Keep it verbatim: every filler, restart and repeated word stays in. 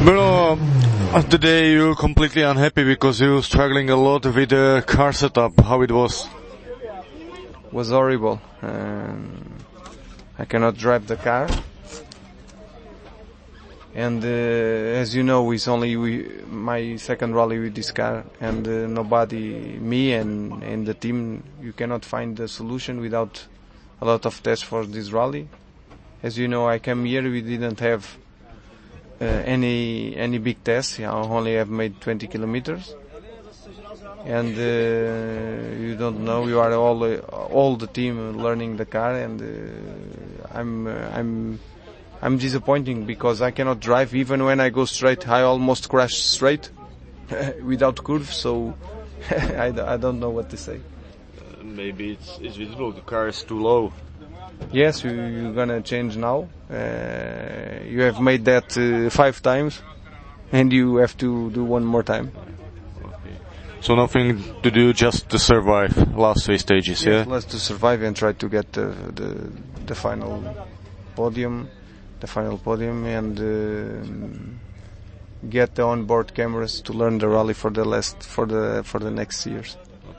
Bruno, today you're completely unhappy because you're struggling a lot with the car setup. How it was? Was horrible. Um, I cannot drive the car, and uh, as you know, it's only we, my second rally with this car, and uh, nobody, me and, and the team, you cannot find the solution without a lot of tests for this rally. As you know, I came here, we didn't have uh, any any big tests. I only have made twenty kilometers. And uh, you don't know, you are all uh, all the team learning the car, and uh, I'm uh, I'm I'm disappointing because I cannot drive. Even when I go straight, I almost crash straight without curves. So I, I don't know what to say. Uh, maybe it's, it's visible. The car is too low. Yes, you, you're gonna change now. Uh, you have made that uh, five times, and you have to do one more time. So nothing to do, just to survive last three stages, yes, yeah? Let's to survive and try to get the the, the final podium, the final podium, and uh, get the onboard cameras to learn the rally for the last for the for the next years.